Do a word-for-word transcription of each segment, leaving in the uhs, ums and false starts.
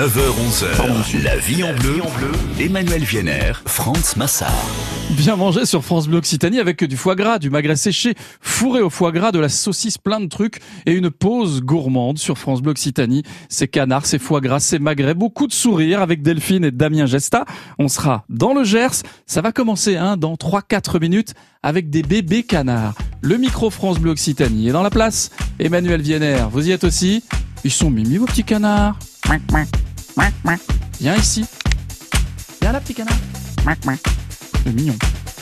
neuf heures onze heures, La vie en bleu, Emmanuel Vienner, Franz Massard. Bien manger sur France Bleu Occitanie avec du foie gras, du magret séché, fourré au foie gras, de la saucisse, plein de trucs et une pause gourmande sur France Bleu Occitanie. C'est canards, c'est foie gras, c'est magret, beaucoup de sourires avec Delphine et Damien Gesta. On sera dans le Gers. Ça va commencer hein, dans trois quatre minutes avec des bébés canards. Le micro France Bleu Occitanie est dans la place. Emmanuel Vienner, vous y êtes aussi? Ils sont mimi vos petits canards. Viens ici. Viens là petit canard. C'est mignon.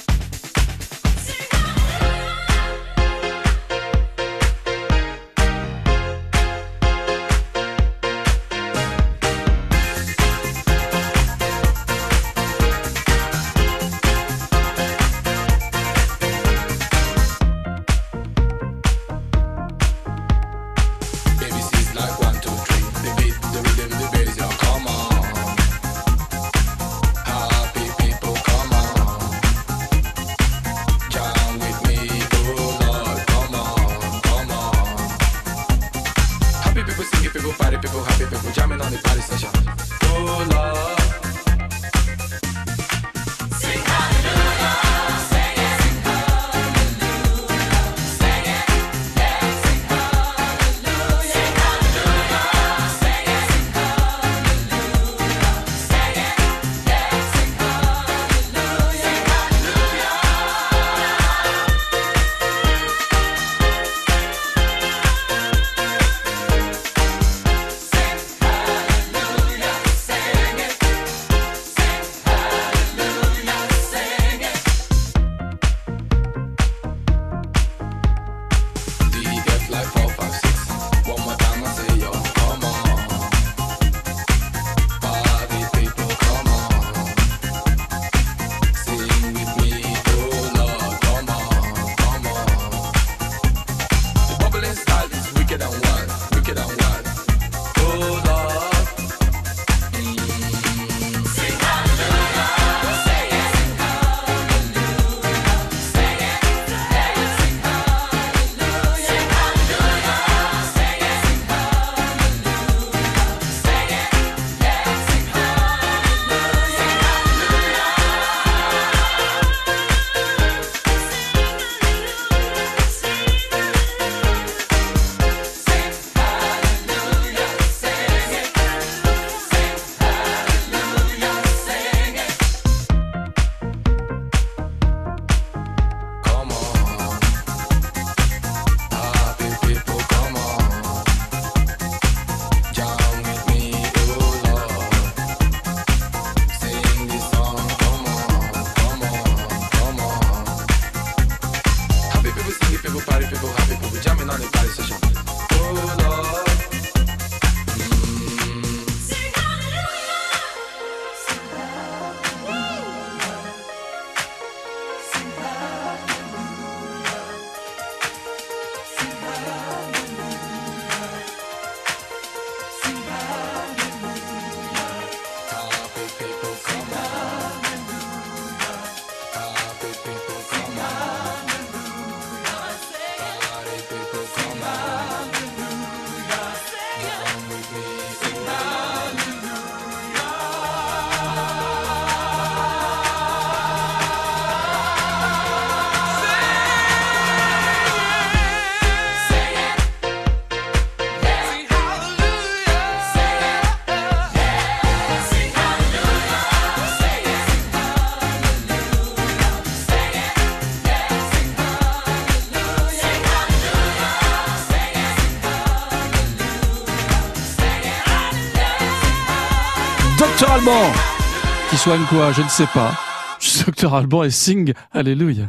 Docteur Alban, qui soigne quoi? Je ne sais pas. Je suis Docteur Alban et sing Alléluia.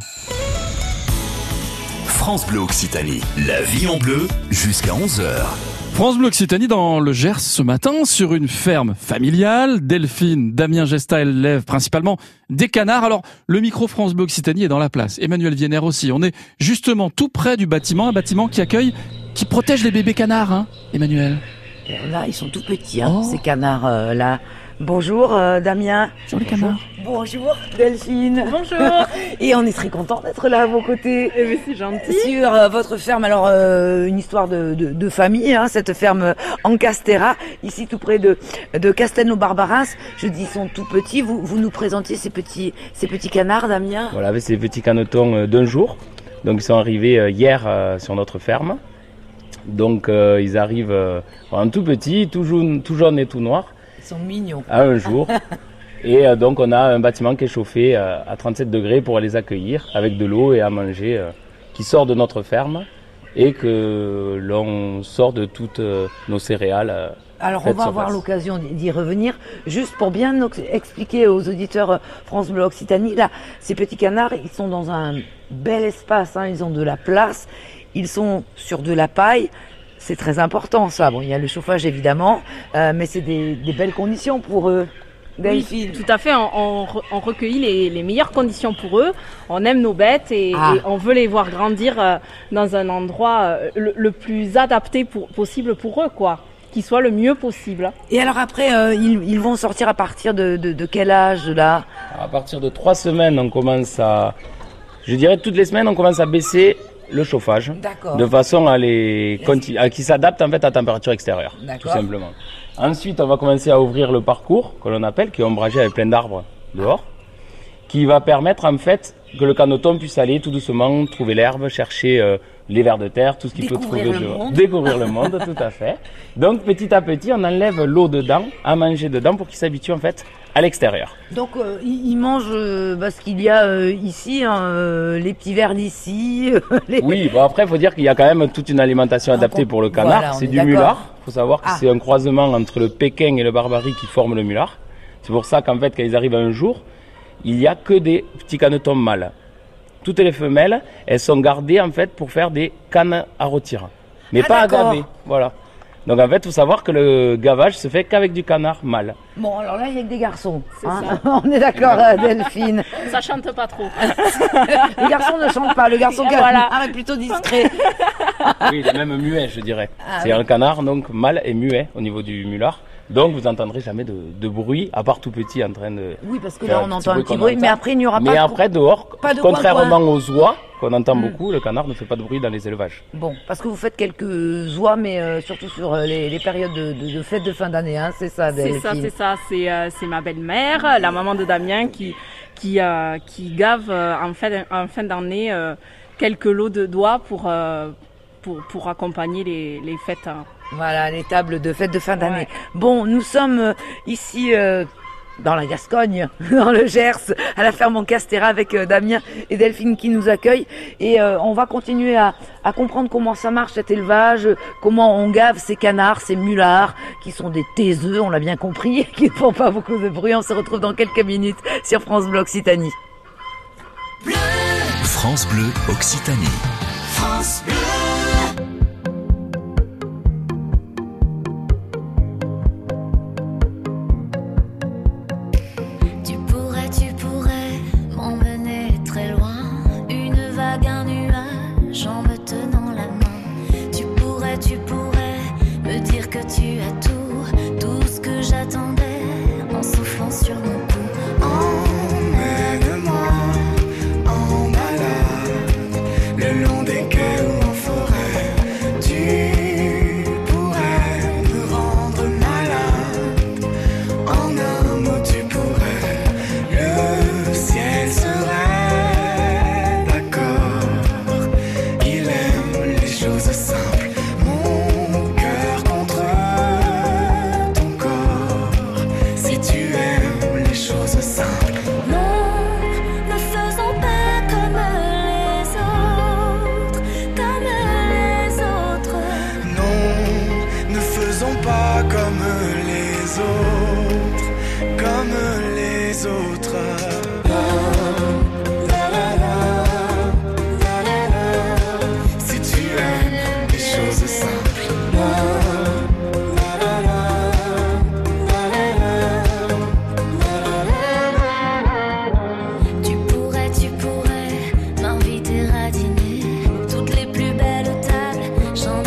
France Bleu Occitanie, la vie en bleu, jusqu'à onze heures. France Bleu Occitanie dans le Gers ce matin, sur une ferme familiale. Delphine, Damien Gesta élèvent principalement des canards. Alors, le micro France Bleu Occitanie est dans la place. Emmanuel Vienner aussi. On est justement tout près du bâtiment, un bâtiment qui accueille, qui protège les bébés canards, hein, Emmanuel? Là, ils sont tout petits, hein, oh. ces canards-là. Bonjour euh, Damien. Bonjour les canards. Bonjour Delphine. Bonjour. Et on est très content d'être là à vos côtés. Eh bien, c'est gentil. Sur euh, votre ferme, alors euh, une histoire de, de, de famille, hein, cette ferme en Castera, ici tout près de, de Castelnau-Barbaras. Je dis ils sont tout petits. Vous, vous nous présentiez ces petits, ces petits canards, Damien. Voilà, avec ces petits canetons euh, d'un jour. Donc ils sont arrivés euh, hier euh, sur notre ferme. Donc euh, ils arrivent euh, en tout petit, tout jaune, tout jaune et tout noir. Ils sont mignons. À un jour. Et euh, donc on a un bâtiment qui est chauffé euh, à trente-sept degrés pour les accueillir avec de l'eau et à manger euh, qui sort de notre ferme et que l'on sort de toutes euh, nos céréales. Euh, Alors on va avoir l'occasion d'y revenir, juste pour bien nous expliquer aux auditeurs France Bleu Occitanie. Là, ces petits canards, ils sont dans un bel espace, hein, ils ont de la place, ils sont sur de la paille. C'est très important ça. Bon, il y a le chauffage évidemment, euh, mais c'est des, des belles conditions pour eux. Oui, tout à fait. On, on, on recueille les, les meilleures conditions pour eux. On aime nos bêtes et, ah. et on veut les voir grandir euh, dans un endroit euh, le, le plus adapté pour, possible pour eux, quoi. Qui soit le mieux possible. Et alors après, euh, ils, ils vont sortir à partir de, de, de quel âge là? À partir de trois semaines, on commence à, je dirais toutes les semaines, on commence à baisser le chauffage, de façon à les continu- à qu'ils s'adaptent en fait à la température extérieure, tout simplement. Ensuite, on va commencer à ouvrir le parcours que l'on appelle, qui est ombragé avec plein d'arbres dehors, qui va permettre en fait que le caneton puisse aller tout doucement trouver l'herbe, chercher euh, les vers de terre, tout ce qu'il peut trouver dehors, découvrir le monde, tout à fait. Donc petit à petit, on enlève l'eau dedans, à manger dedans pour qu'il s'habitue en fait à l'extérieur. Donc euh, ils mangent euh, parce qu'il y a euh, ici hein, euh, les petits vers d'ici. les... Oui, bon après il faut dire qu'il y a quand même toute une alimentation adaptée pour le canard. Voilà, c'est du mulard. Il faut savoir que ah. c'est un croisement entre le pékin et le barbarie qui forme le mulard. C'est pour ça qu'en fait quand ils arrivent un jour, il n'y a que des petits canetons mâles. Toutes les femelles, elles sont gardées en fait pour faire des cannes à rôtir, mais ah, pas d'accord. à gaver. Voilà. Donc en fait, il faut savoir que le gavage se fait qu'avec du canard mâle. Bon, alors là, il n'y a que des garçons. Hein on est d'accord, euh, Delphine. Ça chante pas trop. Les garçons ne chantent pas. Le garçon voilà. est plutôt discret. Oui, il est même muet, je dirais. Ah, c'est oui. un canard donc mâle et muet au niveau du mulard. Donc vous n'entendrez jamais de, de bruit, à part tout petit en train de... Oui, parce que là on entend un petit bruit, mais après il n'y aura pas Mais de... après dehors, pas de contrairement coin, aux oies, qu'on entend mmh. beaucoup, le canard ne fait pas de bruit dans les élevages. Bon, parce que vous faites quelques oies, mais euh, surtout sur euh, les, les périodes de, de, de fêtes de fin d'année, hein, c'est ça, Delphine. C'est ça, c'est ça, c'est, euh, c'est ma belle-mère, la maman de Damien, qui, qui, euh, qui gave euh, en, fin, en fin d'année euh, quelques lots de doigts pour, euh, pour, pour accompagner les, les fêtes. Hein. Voilà, les tables de fête de fin d'année. Ouais. Bon, nous sommes euh, ici euh, dans la Gascogne, dans le Gers, à la ferme en Castera avec euh, Damien et Delphine qui nous accueillent. Et euh, on va continuer à, à comprendre comment ça marche cet élevage, comment on gave ces canards, ces mulards, qui sont des taiseux, on l'a bien compris, qui ne font pas beaucoup de bruit. On se retrouve dans quelques minutes sur France Bleu Occitanie. Bleu. France Bleu Occitanie. France Bleu.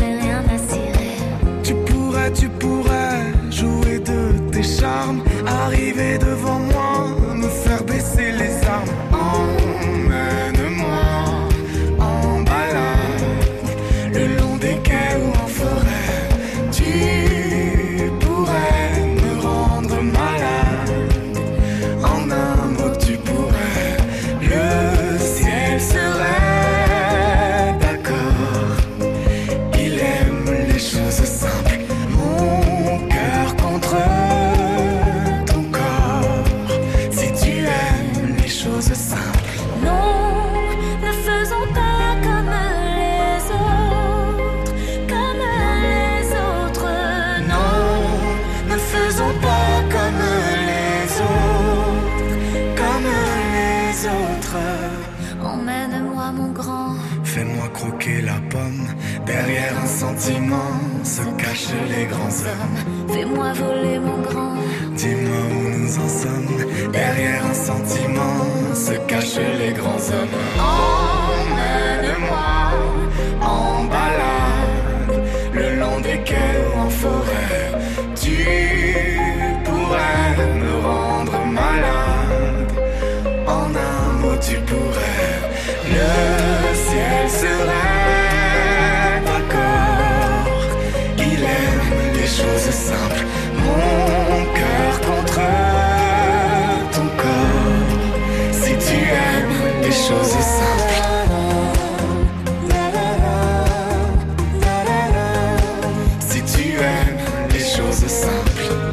Tu pourrais jouer de tes charmes, arriver mon grand. Fais-moi croquer la pomme. Derrière un sentiment se cachent les grands hommes. Fais-moi voler mon grand. Dis-moi où nous en sommes. Derrière un sentiment se cachent les grands hommes. Emmène-moi en balade, le long des quais ou en forêt. Tu pourrais me rendre malade. En un mot tu pourrais. Le ciel serait d'accord. Il aime les choses simples. Mon cœur contre ton corps. Si tu aimes les choses simples. Si tu aimes les choses simples.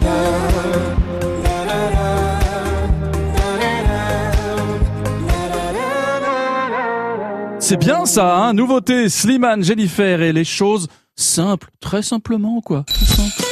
C'est bien ça, hein, nouveauté, Slimane, Jennifer et les choses simples, très simplement quoi. Tout simple.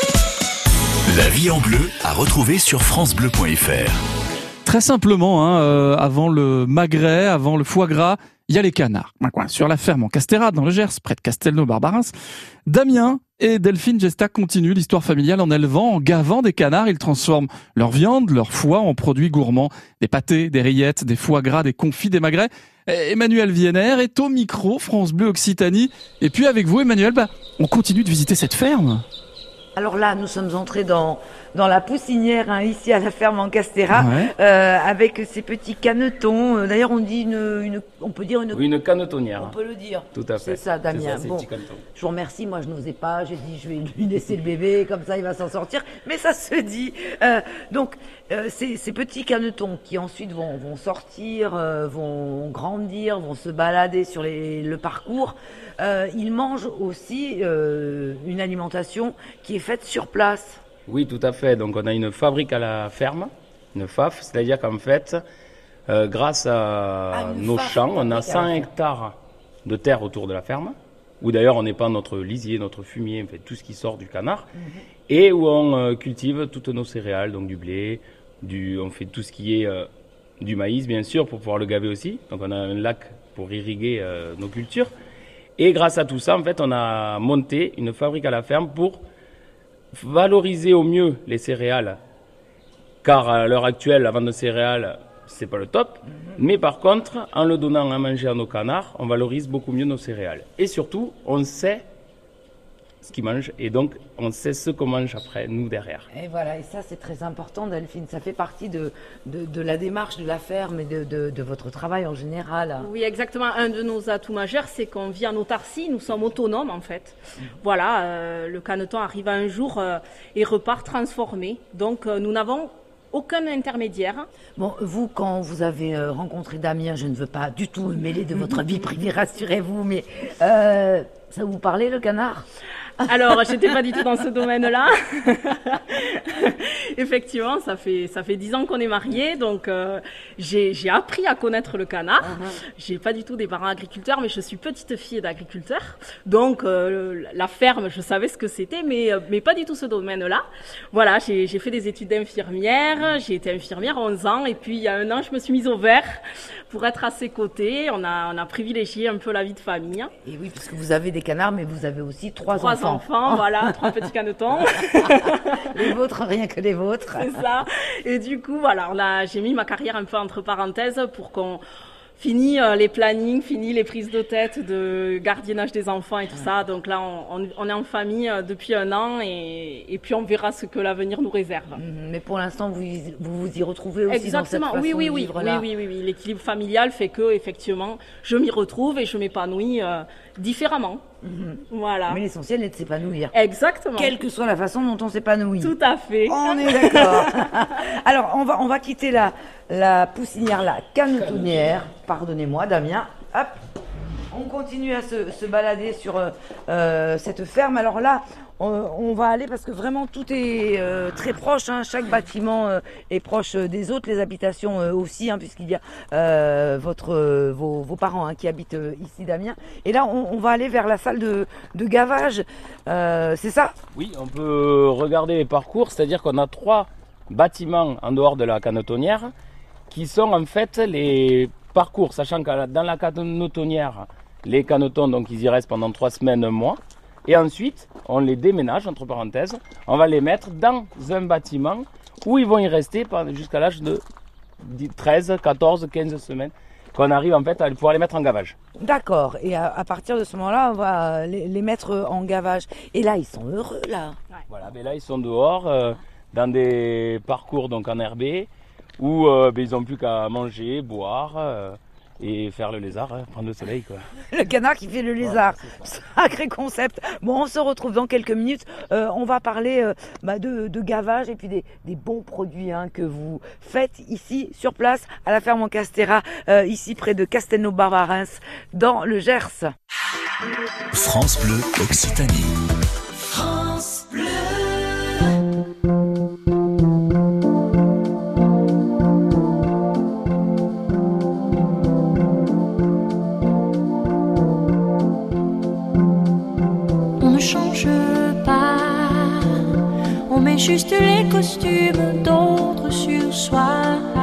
La vie en bleu à retrouver sur francebleu point fr. Très simplement, hein, euh, avant le magret, avant le foie gras, il y a les canards. Sur la ferme en Castérade, dans le Gers, près de Castelnau-Barbarins, Damien et Delphine Gestac continuent l'histoire familiale en élevant, en gavant des canards. Ils transforment leur viande, leur foie en produits gourmands. Des pâtés, des rillettes, des foie gras, des confits, des magrets. Emmanuel Vienner est au micro France Bleu Occitanie. Et puis avec vous, Emmanuel, bah, on continue de visiter cette ferme. Alors là, nous sommes entrés dans, dans la poussinière, hein, ici à la ferme en Castéra, ouais. euh, avec ces petits canetons. Euh, D'ailleurs, on dit une, une, on peut dire une, oui, une canetonnière. On peut le dire. Tout à fait. C'est ça, Damien. C'est ça, bon, je vous remercie. Moi, je n'osais pas. J'ai dit, je vais lui laisser le bébé, comme ça, il va s'en sortir. Mais ça se dit. Euh, donc, euh, ces, ces petits canetons qui ensuite vont, vont sortir, euh, vont grandir, vont se balader sur les, le parcours. Euh, ils mangent aussi euh, une alimentation qui est faite sur place. Oui, tout à fait. Donc, on a une fabrique à la ferme, une F A F, c'est-à-dire qu'en fait, euh, grâce à ah, nos F A F, champs, on a cent hectares de terre autour de la ferme, où d'ailleurs on épand notre lisier, notre fumier, en fait, tout ce qui sort du canard, mm-hmm. et où on euh, cultive toutes nos céréales, donc du blé, du, on fait tout ce qui est euh, du maïs, bien sûr, pour pouvoir le gaver aussi. Donc, on a un lac pour irriguer euh, nos cultures. Et grâce à tout ça, en fait, on a monté une fabrique à la ferme pour valoriser au mieux les céréales. Car à l'heure actuelle, la vente de céréales, c'est pas le top. Mm-hmm. Mais par contre, en le donnant à manger à nos canards, on valorise beaucoup mieux nos céréales. Et surtout, on sait ce qu'ils mangent et donc on sait ce qu'on mange après, nous, derrière. Et voilà, et ça c'est très important, Delphine. Ça fait partie de, de, de la démarche de la ferme et de, de, de votre travail en général. Oui, exactement. Un de nos atouts majeurs, c'est qu'on vit en autarcie, nous sommes autonomes en fait. Mmh. Voilà, euh, le caneton arrive un jour euh, et repart transformé. Donc euh, nous n'avons aucun intermédiaire. Bon, vous, quand vous avez euh, rencontré Damien, je ne veux pas du tout me mêler de votre vie privée, rassurez-vous, mais euh, ça vous parlait le canard ? Alors, j'étais pas du tout dans ce domaine-là. Effectivement, ça fait ça fait dix ans qu'on est mariés, donc euh, j'ai j'ai appris à connaître le canard. Uh-huh. J'ai pas du tout des parents agriculteurs, mais je suis petite fille d'agriculteur. Donc euh, la ferme, je savais ce que c'était, mais mais pas du tout ce domaine-là. Voilà, j'ai j'ai fait des études d'infirmière. J'ai été infirmière onze ans, et puis il y a un an, je me suis mise au vert pour être à ses côtés. On a on a privilégié un peu la vie de famille. Et oui, parce que vous avez des canards, mais vous avez aussi trois, trois enfants. enfants, voilà, trois petits canetons. Les vôtres, rien que les vôtres. C'est ça. Et du coup, voilà, on a, j'ai mis ma carrière un peu entre parenthèses pour qu'on finisse euh, les plannings, finisse les prises de tête de gardiennage des enfants et tout ouais. ça. Donc là, on, on, on est en famille euh, depuis un an et, et puis on verra ce que l'avenir nous réserve. Mmh, mais pour l'instant, vous, vous vous y retrouvez aussi. Exactement. Dans cette oui, façon oui, de oui, vivre oui, là. oui, oui, oui. L'équilibre familial fait que, effectivement, je m'y retrouve et je m'épanouis euh, différemment. Mmh. Voilà. Mais l'essentiel est de s'épanouir. Exactement. Quelle que soit la façon dont on s'épanouit. Tout à fait. On est d'accord. Alors, on va, on va quitter la, la poussinière, la canetonnière. Pardonnez-moi, Damien. Hop. On continue à se, se balader sur euh, cette ferme. Alors là, on, on va aller parce que vraiment tout est euh, très proche. Hein. Chaque bâtiment euh, est proche des autres, les habitations euh, aussi, hein, puisqu'il y a euh, votre, euh, vos, vos parents hein, qui habitent euh, ici, Damien. Et là, on, on va aller vers la salle de, de gavage. Euh, c'est ça ? Oui, on peut regarder les parcours, c'est-à-dire qu'on a trois bâtiments en dehors de la canetonnière qui sont en fait les parcours, sachant que dans la canotonnière, les canotons, donc ils y restent pendant trois semaines, un mois. Et ensuite, on les déménage, entre parenthèses. On va les mettre dans un bâtiment où ils vont y rester jusqu'à l'âge de treize, quatorze, quinze semaines. Qu'on arrive en fait à pouvoir les mettre en gavage. D'accord. Et à, à partir de ce moment-là, on va les, les mettre en gavage. Et là, ils sont heureux, là. Ouais. Voilà, mais là, ils sont dehors, euh, dans des parcours donc en herbé, où euh, ben, ils n'ont plus qu'à manger, boire... Euh, et faire le lézard, hein, prendre le soleil quoi. Le canard qui fait le lézard, ouais, sacré concept. Bon, on se retrouve dans quelques minutes. Euh, on va parler euh, bah, de, de gavage et puis des, des bons produits hein, que vous faites ici sur place à la ferme en Castéra, euh, ici près de Castelnau-Barbarins, dans le Gers. France Bleu Occitanie. France Bleu. Juste les costumes d'autres sur soi.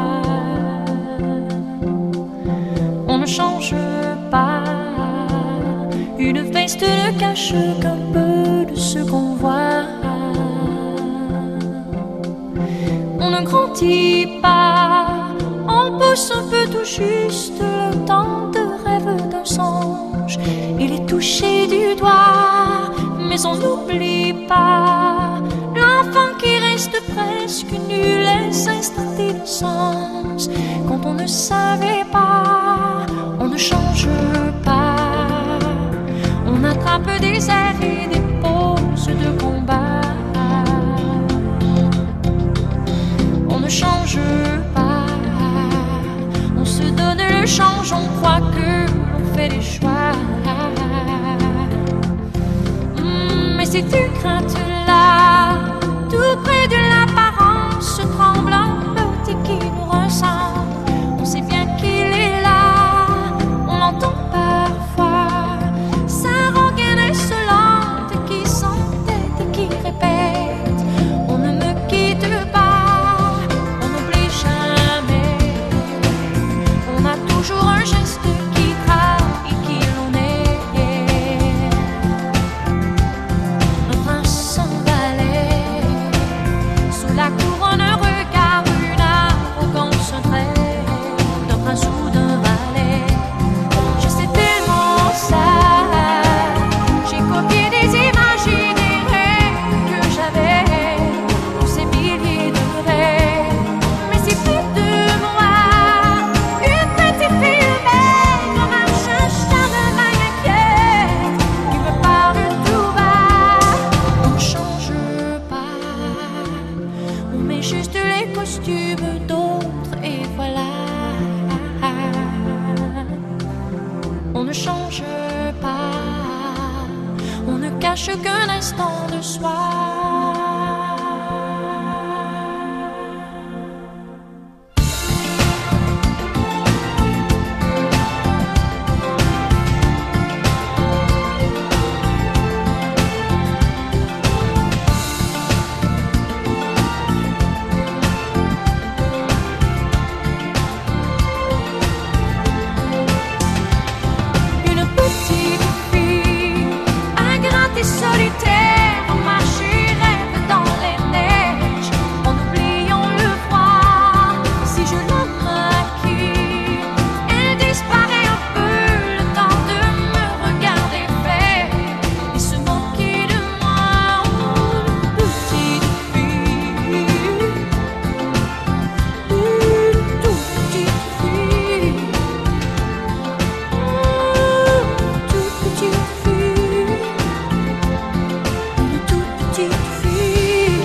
On ne change pas. Une veste ne cache qu'un peu de ce qu'on voit. On ne grandit pas. On pousse un peu tout juste le temps de rêve d'un songe. Il est touché du doigt, mais on n'oublie pas l'enfant qui reste presque nul et s'installe d'innocence. Quand on ne savait pas, on ne change pas. On attrape des airs et des poses de combat. On ne change pas. On se donne le change, on croit que l'on fait des choix. Mmh, mais c'est une crainte là, tout près de l'apparence tremblante qui nous ressemble. On sait bien qu'il est là, on l'entend parfois. Sa rengaine insolente qui s'entête et qui répète: on ne me quitte pas, on n'oublie jamais. On a toujours un geste qui trahit qui l'on est. Un prince sans valet, sous la couronne un regard, une arrogance, un trait d'un prince ou d'un valet. Je sais tellement ça, j'ai copié des images et des rêves que j'avais, tous ces milliers de rêves. Mais c'est plus de moi, une petite fille maigre marche un chien de maille inquiète qui me parle tout bas. On ne change pas, on met juste les costumes d'autres et voilà. On ne change pas, on ne cache qu'un instant de soi. Une petite fille, ingrate et solitaire, marche et rêve dans les neiges, en oubliant le froid. Si je la maquille, elle disparaît un peu, le temps de me regarder faire et se moquer de moi. Une petite fille, une toute petite fille. Toute petite fille, une toute petite fille.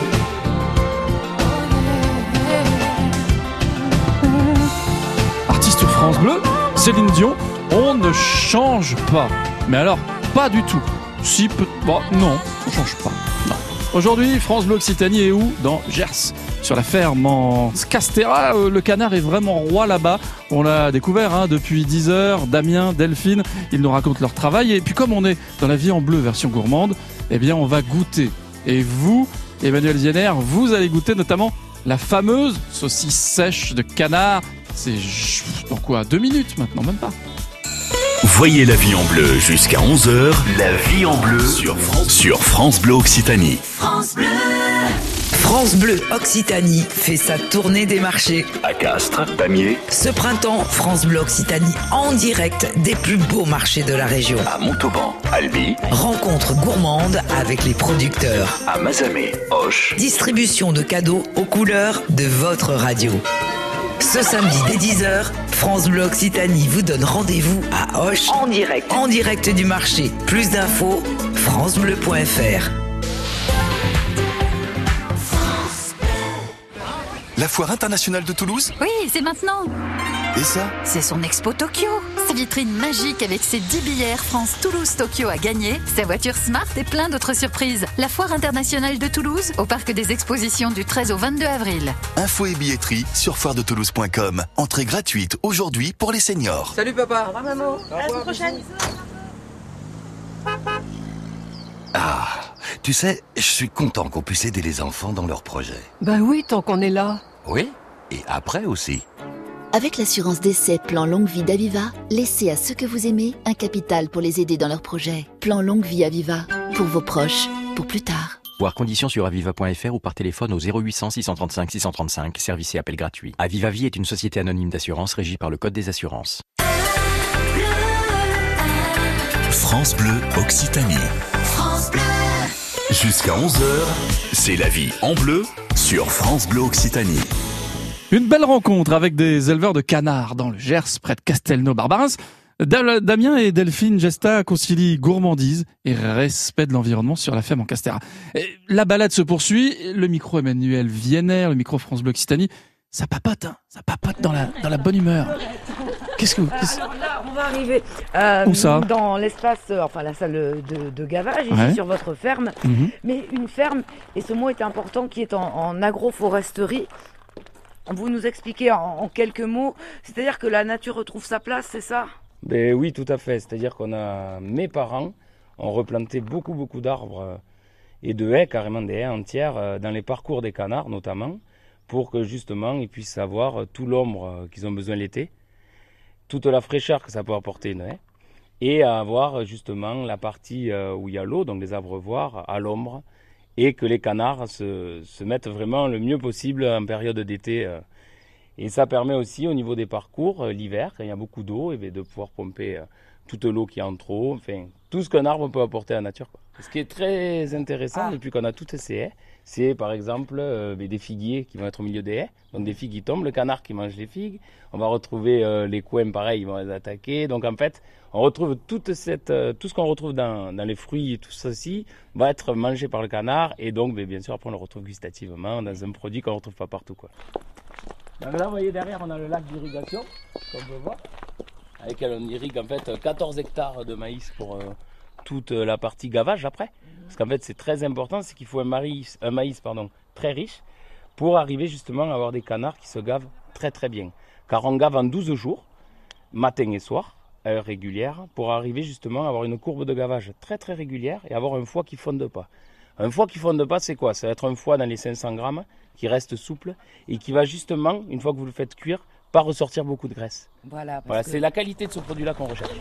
Oh yeah. Artiste France Bleu, Céline Dion, on ne change pas. Mais alors, pas du tout. Si, peut... bon, non, on change pas. Non. Aujourd'hui, France Bleu Occitanie est où? Dans Gers, sur la ferme en Castéra. Euh, Le canard est vraiment roi là-bas. On l'a découvert hein, depuis dix heures. Damien, Delphine, ils nous racontent leur travail. Et puis comme on est dans la vie en bleu version gourmande, eh bien on va goûter. Et vous, Emmanuel Vienner, vous allez goûter notamment la fameuse saucisse sèche de canard C'est dans quoi, deux minutes maintenant, même pas. Voyez la vie en bleu jusqu'à onze heures. La vie en bleu sur France, sur France Bleu Occitanie. France Bleu. France Bleu Occitanie fait sa tournée des marchés. À Castres, Pamiers. Ce printemps, France Bleu Occitanie en direct des plus beaux marchés de la région. À Montauban, Albi. Rencontre gourmande avec les producteurs. À Mazamet, Auch. Distribution de cadeaux aux couleurs de votre radio. Ce samedi dès dix heures, France Bleu Occitanie vous donne rendez-vous à Auch en direct, en direct du marché. Plus d'infos, francebleu point f r. La foire internationale de Toulouse ? Oui, c'est maintenant. Et ça ? C'est son Expo Tokyo. Sa vitrine magique avec ses dix billets Air France Toulouse-Tokyo à gagner, sa voiture Smart et plein d'autres surprises. La foire internationale de Toulouse, au parc des expositions du treize au vingt-deux avril. Infos et billetterie sur foire de toulouse point com. Entrée gratuite aujourd'hui pour les seniors. Salut papa. Au revoir maman. À la semaine prochaine. Ah, tu sais, je suis content qu'on puisse aider les enfants dans leurs projets. Ben oui, tant qu'on est là. Oui, et après aussi. Avec l'assurance décès Plan Longue Vie d'Aviva, laissez à ceux que vous aimez un capital pour les aider dans leurs projets. Plan Longue Vie Aviva, pour vos proches, pour plus tard. Voir conditions sur aviva point f r ou par téléphone au zéro huit cents six cent trente-cinq six cent trente-cinq, service et appel gratuit. Aviva Vie est une société anonyme d'assurance régie par le Code des assurances. France Bleu Occitanie. France Bleu. Jusqu'à onze heures, c'est la vie en bleu sur France Bleu Occitanie. Une belle rencontre avec des éleveurs de canards dans le Gers, près de Castelnau-Barbarins. Damien et Delphine Gesta concilient gourmandise et respect de l'environnement sur la ferme en Castéra. Et la balade se poursuit, le micro Emmanuel Vienner, le micro France Bleu Occitanie, ça papote, hein, ça papote dans la, dans la bonne humeur. Qu'est-ce que vous... Qu'est-ce... Alors là, on va arriver euh, Où ça dans l'espace, euh, enfin la salle de, de gavage, ici ouais. sur votre ferme. Mm-hmm. Mais une ferme, et ce mot est important, qui est en, en agroforesterie. Vous nous expliquez en, en quelques mots, c'est-à-dire que la nature retrouve sa place, c'est ça ? Ben oui, tout à fait. C'est-à-dire qu'on a, mes parents ont replanté beaucoup, beaucoup d'arbres et de haies, carrément des haies entières, dans les parcours des canards notamment, pour que justement ils puissent avoir tout l'ombre qu'ils ont besoin l'été, toute la fraîcheur que ça peut apporter une haie, et avoir justement la partie où il y a l'eau, donc les abreuvoirs, à l'ombre, et que les canards se, se mettent vraiment le mieux possible en période d'été. Et ça permet aussi au niveau des parcours, l'hiver, quand il y a beaucoup d'eau, et de pouvoir pomper toute l'eau qui est en trop, enfin tout ce qu'un arbre peut apporter à la nature, quoi. Ce qui est très intéressant, ah. depuis qu'on a toutes ces haies, c'est par exemple euh, des figuiers qui vont être au milieu des haies, donc des figues qui tombent, le canard qui mange les figues, on va retrouver euh, les coins pareil, ils vont les attaquer, donc en fait on retrouve toute cette, euh, tout ce qu'on retrouve dans, dans les fruits, tout ceci va être mangé par le canard, et donc bien sûr après on le retrouve gustativement dans un produit qu'on ne retrouve pas partout, quoi. Donc là vous voyez derrière on a le lac d'irrigation, comme on peut voir, avec lequel on irrigue en fait quatorze hectares de maïs pour euh, toute la partie gavage après. Parce qu'en fait c'est très important, c'est qu'il faut un maïs, un maïs pardon, très riche pour arriver justement à avoir des canards qui se gavent très très bien. Car on gave en douze jours, matin et soir, à heure régulière, pour arriver justement à avoir une courbe de gavage très très régulière et avoir un foie qui ne fonde pas. Un foie qui ne fonde pas, c'est quoi ? Ça va être un foie dans les cinq cents grammes, qui reste souple et qui va justement, une fois que vous le faites cuire, pas ressortir beaucoup de graisse. Voilà, voilà que... c'est la qualité de ce produit-là qu'on recherche.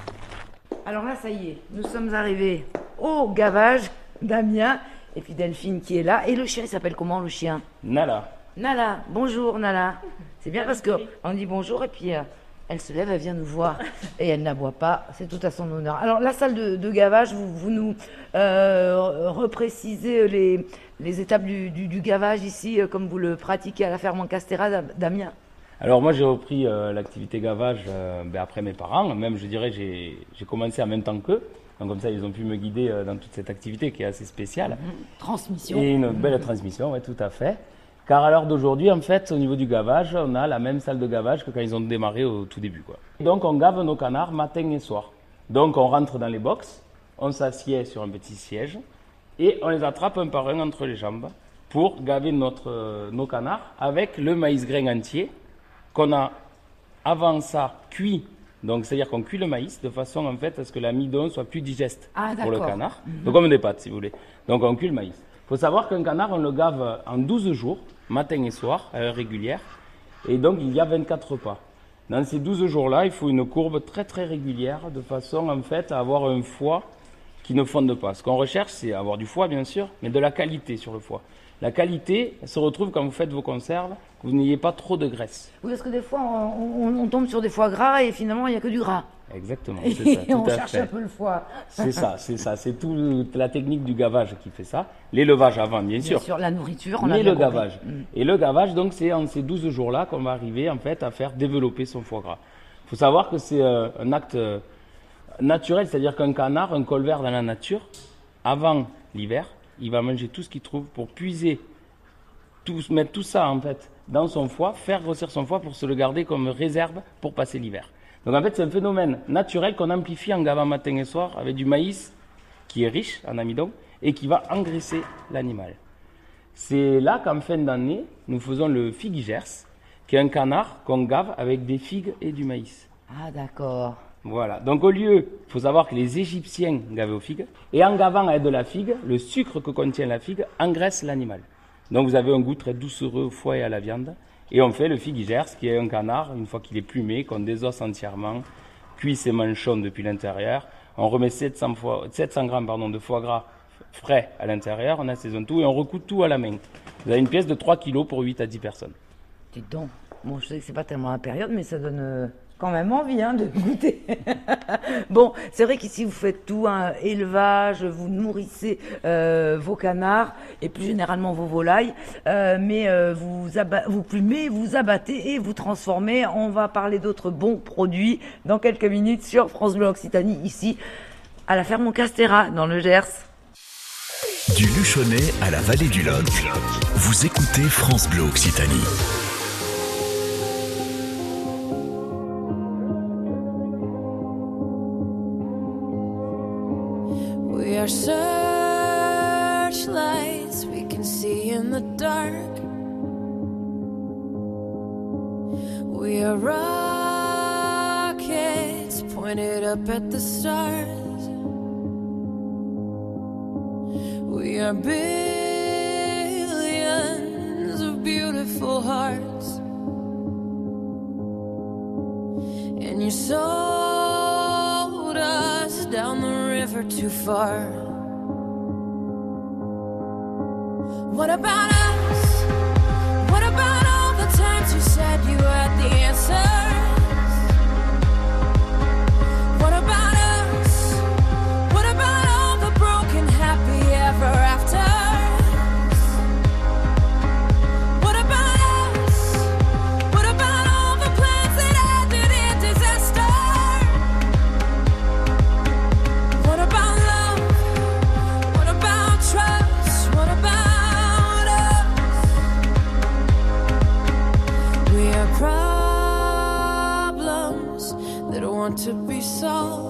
Alors là, ça y est, nous sommes arrivés au gavage, Damien, et puis Delphine qui est là. Et le chien, il s'appelle comment le chien ? Nala. Nala, bonjour Nala. C'est bien parce qu'on dit bonjour et puis euh, elle se lève, elle vient nous voir et elle n'aboie pas, c'est tout à son honneur. Alors la salle de, de gavage, vous, vous nous euh, reprécisez les, les étapes du, du, du gavage ici, euh, comme vous le pratiquez à la ferme en Castéra, Damien ? Alors moi j'ai repris euh, l'activité gavage euh, ben, après mes parents, même je dirais j'ai, j'ai commencé en même temps qu'eux, donc comme ça ils ont pu me guider euh, dans toute cette activité qui est assez spéciale. Mmh. Transmission. Et une belle transmission, oui tout à fait. Car à l'heure d'aujourd'hui en fait au niveau du gavage, on a la même salle de gavage que quand ils ont démarré au tout début, quoi. Donc on gave nos canards matin et soir. Donc on rentre dans les box, on s'assied sur un petit siège et on les attrape un par un entre les jambes pour gaver notre, euh, nos canards avec le maïs grain entier qu'on a avant ça cuit, donc c'est-à-dire qu'on cuit le maïs de façon en fait à ce que l'amidon soit plus digeste ah, pour le canard, mmh. donc comme des pâtes si vous voulez. Donc on cuit le maïs. Il faut savoir qu'un canard on le gave en douze jours, matin et soir, à heure régulière, Et donc, il y a vingt-quatre repas. Dans ces douze jours-là, il faut une courbe très très régulière, de façon en fait à avoir un foie qui ne fonde pas. Ce qu'on recherche, c'est avoir du foie, bien sûr, mais de la qualité sur le foie. La qualité se retrouve quand vous faites vos conserves, que vous n'ayez pas trop de graisse. Oui, parce que des fois, on, on, on tombe sur des foie gras et finalement, il n'y a que du gras. Exactement, c'est ça. Et on tout à cherche fait. un peu le foie. C'est ça, c'est ça. C'est toute la technique du gavage qui fait ça. L'élevage avant, bien, Bien sûr. sûr, la nourriture, on Mais a bien le compris. gavage. Mm. Et le gavage, donc, c'est en ces douze jours-là qu'on va arriver, en fait, à faire développer son foie gras. Il faut savoir que c'est euh, un acte euh, naturel, c'est-à-dire qu'un canard, un colvert dans la nature, avant l'hiver, il va manger tout ce qu'il trouve pour puiser, tout, mettre tout ça, en fait, dans son foie, faire grossir son foie pour se le garder comme réserve pour passer l'hiver. Donc en fait, c'est un phénomène naturel qu'on amplifie en gavant matin et soir avec du maïs qui est riche en amidon et qui va engraisser l'animal. C'est là qu'en fin d'année, nous faisons le figigers, qui est un canard qu'on gave avec des figues et du maïs. Ah, d'accord. Voilà. Donc au lieu, il faut savoir que les Égyptiens gavaient aux figues, et en gavant avec de la figue, le sucre que contient la figue engraisse l'animal. Donc vous avez un goût très doucereux au foie et à la viande. Et on fait le figigers, qui est un canard, une fois qu'il est plumé, qu'on désosse entièrement, cuit ses manchons depuis l'intérieur. On remet sept cents, fois, sept cents grammes pardon, de foie gras frais à l'intérieur, on assaisonne tout et on recoue tout à la main. Vous avez une pièce de trois kilos pour huit à dix personnes. Dis donc, bon, je sais que c'est pas tellement la période, mais ça donne euh, quand même envie hein, de goûter. Bon, c'est vrai qu'ici vous faites tout, hein, élevage, vous nourrissez euh, vos canards et plus généralement vos volailles, euh, mais euh, vous, vous plumez, vous abattez et vous transformez. On va parler d'autres bons produits dans quelques minutes sur France Bleu Occitanie, ici à la ferme Moncastera, dans le Gers. Du Luchonnet à la vallée du Lot, vous écoutez France Bleu Occitanie. We are searchlights we can see in the dark. We are rockets pointed up at the stars. We are billions of beautiful hearts. And you sold us down the river too far. What about us? What about all the times you said you had the answers? What about us? What about all the broken happy ever afters? What about us? What about all the plans that ended in disaster? What about love? What about trust? What about us? We are problems that want to be solved.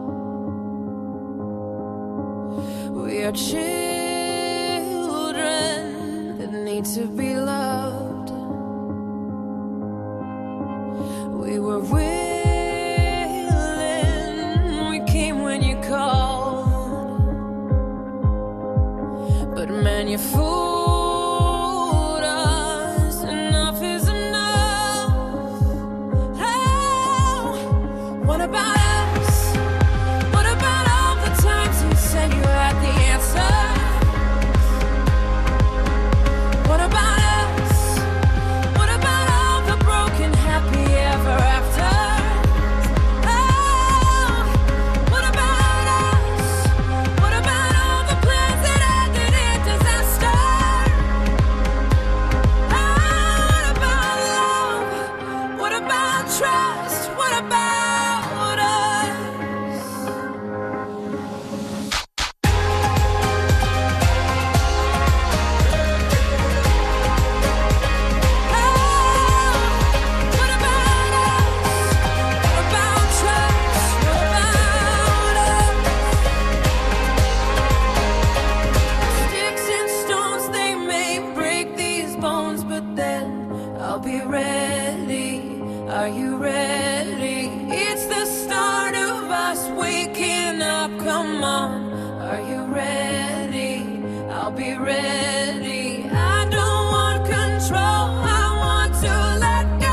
We are children that need to be loved. We were willing, we came when you called. But man, you fooled us, enough is enough. Oh, what about us? What about all the times you said you had the answer? What about us? What about all the broken happy ever after? Oh, what about us? What about all the plans that ended in disaster? Oh, what about love? What about trust? What about us? What about us? What about trust? What about us? Sticks and stones, they may break these bones, but then I'll be ready. Are you ready? It's the start of us waking up. Come on, are you ready? I'll be ready. I don't want control. I want to let go.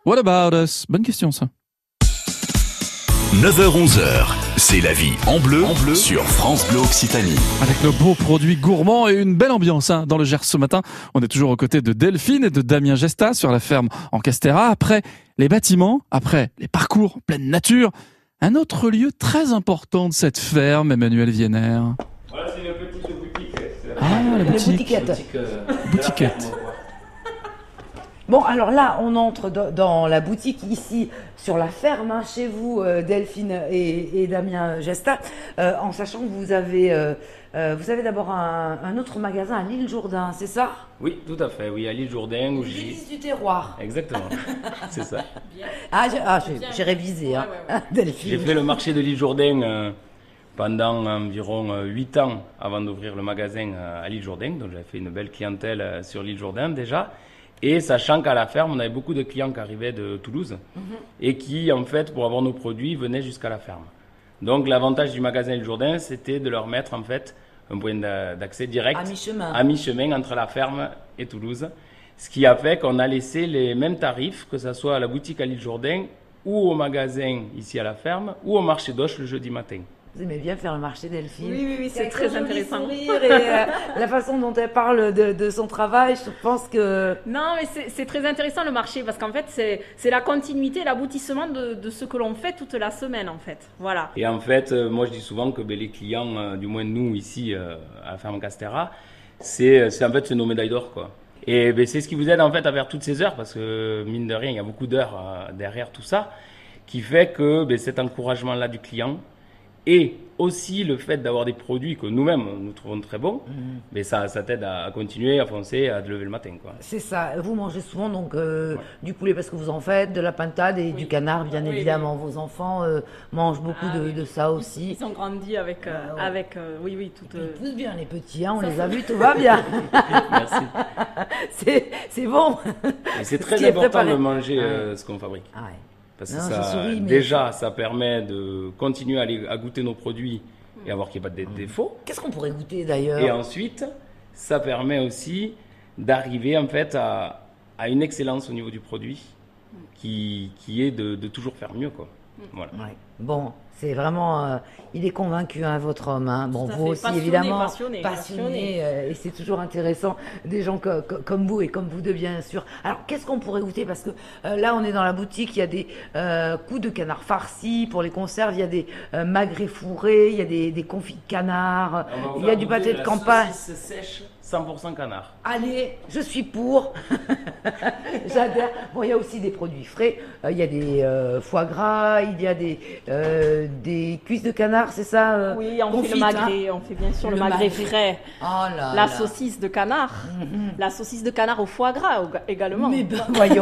What about us? Bonne question ça. neuf heures onze heures, c'est la vie en bleu, en bleu sur France Bleu Occitanie. Avec nos beaux produits gourmands et une belle ambiance hein, dans le Gers ce matin. On est toujours aux côtés de Delphine et de Damien Gesta sur la ferme en Castéra. Après les bâtiments, après les parcours en pleine nature, un autre lieu très important de cette ferme, Emmanuel Vienner. Voilà, c'est une petite boutique. Ah, la boutique. boutiquette. Boutique, euh, Boutiquette. Bon, alors là, on entre dans, dans la boutique ici, sur la ferme, hein, chez vous, euh, Delphine et, et Damien Gesta, euh, en sachant que vous avez, euh, euh, vous avez d'abord un, un autre magasin à l'île Jourdain, c'est ça? Oui, tout à fait, oui, à l'île Jourdain. Où j'ai... L'église du terroir. Exactement, c'est ça. Ah, j'ai, ah, j'ai, j'ai révisé, hein, ouais, ouais, ouais. Delphine. J'ai fait le marché de l'île Jourdain euh, pendant environ euh, huit ans avant d'ouvrir le magasin euh, à l'île Jourdain. Donc j'avais fait une belle clientèle euh, sur l'île Jourdain déjà. Et sachant qu'à la ferme, on avait beaucoup de clients qui arrivaient de Toulouse mmh. et qui, en fait, pour avoir nos produits, venaient jusqu'à la ferme. Donc l'avantage du magasin l'île Jourdain, c'était de leur mettre en fait un point d'accès direct à mi-chemin. à mi-chemin entre la ferme et Toulouse. Ce qui a fait qu'on a laissé les mêmes tarifs, que ce soit à la boutique à l'île Jourdain ou au magasin ici à la ferme ou au marché d'Auch le jeudi matin. Vous aimez bien faire le marché, Delphine? Oui, oui, oui, c'est très intéressant. Et euh, la façon dont elle parle de, de son travail, je pense que... Non, mais c'est, c'est très intéressant le marché parce qu'en fait, c'est, c'est la continuité, l'aboutissement de, de ce que l'on fait toute la semaine, en fait. Voilà. Et en fait, euh, moi, je dis souvent que ben, les clients, euh, du moins nous, ici, euh, à la ferme Castéra, c'est, c'est en fait c'est nos médailles d'or, quoi. Et ben, c'est ce qui vous aide, en fait, à faire toutes ces heures parce que, mine de rien, il y a beaucoup d'heures euh, derrière tout ça qui fait que ben, cet encouragement-là du client et aussi le fait d'avoir des produits que nous-mêmes nous trouvons très bons, mmh. mais ça, ça t'aide à continuer, à foncer, à te lever le matin, quoi. C'est ça. Vous mangez souvent donc euh, ouais. du poulet parce que vous en faites, de la pintade et oui. du canard, bien oui, évidemment. Oui. Vos enfants euh, mangent beaucoup ah, de, oui. de ça aussi. Ils ont grandi avec, euh, ah, ouais. avec euh, oui, oui, tout. Euh... Ils poussent bien les petits, hein, on ça les a vus, tout va bien. Merci. c'est, c'est bon. Et c'est très important de manger euh, ce qu'on fabrique. Ah, ouais. Parce que non, ça, souris, mais... déjà, ça permet de continuer à, aller, à goûter nos produits et à voir qu'il n'y a pas de défauts. Qu'est-ce qu'on pourrait goûter d'ailleurs? Et ensuite, ça permet aussi d'arriver en fait à, à une excellence au niveau du produit qui, qui est de, de toujours faire mieux, quoi. Voilà. Ouais. Bon, c'est vraiment, euh, il est convaincu, hein, votre homme. Hein. Bon, vous aussi, passionné, évidemment, passionné, passionné, passionné. Euh, et c'est toujours intéressant, des gens co- co- comme vous et comme vous deux, bien sûr. Alors, qu'est-ce qu'on pourrait goûter? Parce que euh, là, on est dans la boutique, il y a des euh, coups de canard farcis pour les conserves, il y a des euh, magrets fourrés, il y a des, des confits de canard, il y a du pâté de campagne. Sèche. cent pour cent canard. Allez, je suis pour. J'adore. Bon, il y a aussi des produits frais. Euh, il y a des euh, foie gras, il y a des, euh, des cuisses de canard, c'est ça euh, Oui, on confite, fait le magret. Hein, on fait bien sûr le, le magret, magret frais. Oh là la là. saucisse de canard. Mm-hmm. La saucisse de canard au foie gras également. Mais ben, voyons.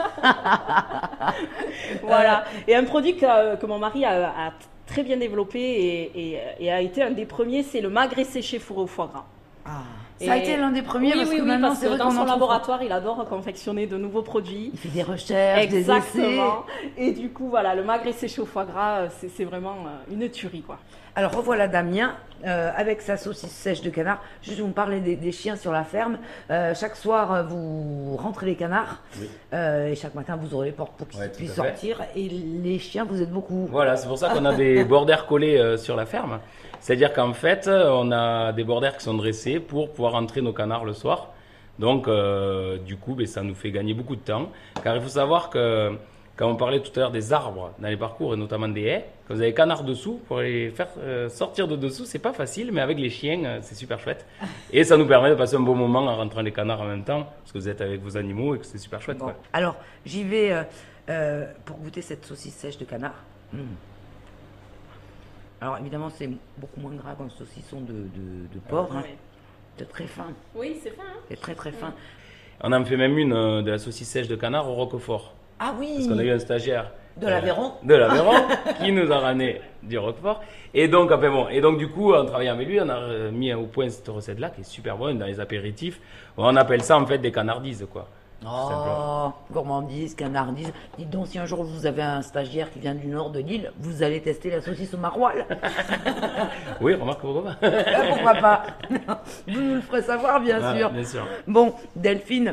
Voilà. Et un produit que, que mon mari a, a très bien développé et, et, et a été un des premiers, c'est le magret séché fourré au foie gras. Ah. Ça a été l'un des premiers oui, parce oui, que oui, maintenant parce c'est vrai que dans qu'on son en trouve... laboratoire, il adore confectionner de nouveaux produits. Il fait des recherches, exactement. Des essais. Et du coup, voilà, le magret séché au foie gras, c'est, c'est vraiment une tuerie, quoi. Alors revoilà Damien euh, avec sa saucisse sèche de canard. Juste vous me parlez des, des chiens sur la ferme. Euh, chaque soir, vous rentrez les canards oui. euh, et chaque matin, vous aurez les portes pour qu'ils ouais, puissent sortir. Et les chiens, vous êtes beaucoup. Voilà, c'est pour ça qu'on a des bordères collés euh, sur la ferme. C'est-à-dire qu'en fait, on a des bordères qui sont dressés pour pouvoir entrer nos canards le soir. Donc, euh, du coup, ben, ça nous fait gagner beaucoup de temps. Car il faut savoir que quand on parlait tout à l'heure des arbres dans les parcours et notamment des haies, quand vous avez canards dessous, pour les faire euh, sortir de dessous, c'est pas facile, mais avec les chiens, euh, c'est super chouette. Et ça nous permet de passer un bon moment en rentrant les canards en même temps, parce que vous êtes avec vos animaux et que c'est super chouette. Bon. Quoi. Alors, j'y vais euh, euh, pour goûter cette saucisse sèche de canard. Mmh. Alors évidemment, c'est beaucoup moins gras qu'un saucisson de, de, de porc. Ah, hein. Oui. C'est très fin. Oui, c'est fin. Hein. C'est très très fin. On en fait même une euh, de la saucisse sèche de canard au roquefort. Ah oui. Parce qu'on a eu un stagiaire de l'Aveyron, euh, de l'Aveyron qui nous a ramené du roquefort. Et donc, enfin bon, et donc du coup, en travaillant avec lui, on a mis au point cette recette-là qui est super bonne dans les apéritifs. On appelle ça en fait des canardises, quoi. Oh, gourmandise, canardise. Dites donc, si un jour vous avez un stagiaire qui vient du nord de l'île, vous allez tester la saucisse au maroilles. Oui, remarque, pourquoi pas. Pourquoi pas. Vous nous le ferez savoir, bien, ah, sûr. bien sûr. Bon, Delphine,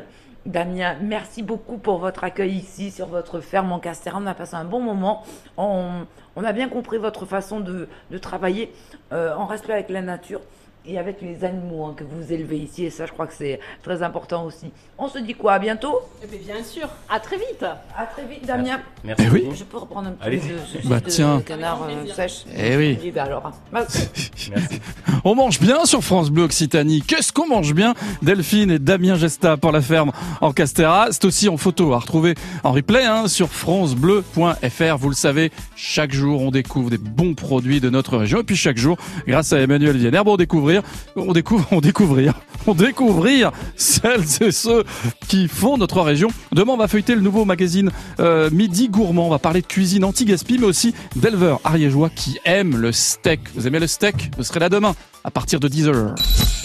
Damien, merci beaucoup pour votre accueil ici sur votre ferme en Castéra. On a passé un bon moment. On, on a bien compris votre façon de, de travailler euh, en respect avec la nature et avec les animaux hein, que vous élevez ici. Et ça, je crois que c'est très important aussi. On se dit quoi? À bientôt? Eh bien, bien sûr. À très vite. À très vite, Damien. Merci. Eh oui. Je peux reprendre un petit Allez. peu de, de, Bah, de tiens. canard euh, sèche. Eh oui. Et ben alors. Merci. On mange bien sur France Bleu Occitanie. Qu'est-ce qu'on mange bien? Delphine et Damien Gesta pour la ferme en Castéra. C'est aussi en photo à retrouver en replay hein, sur francebleu point f r. Vous le savez, chaque jour on découvre des bons produits de notre région. Et puis chaque jour, grâce à Emmanuel Vienner, bon, on découvrir, on découvre, on découvrir, on découvrir celles et ceux qui font notre région. Demain, on va feuilleter le nouveau magazine euh, Midi Gourmand. On va parler de cuisine anti-gaspi, mais aussi d'éleveurs ariégeois qui aiment le steak. Vous aimez le steak? Vous serez là demain à partir de dix heures.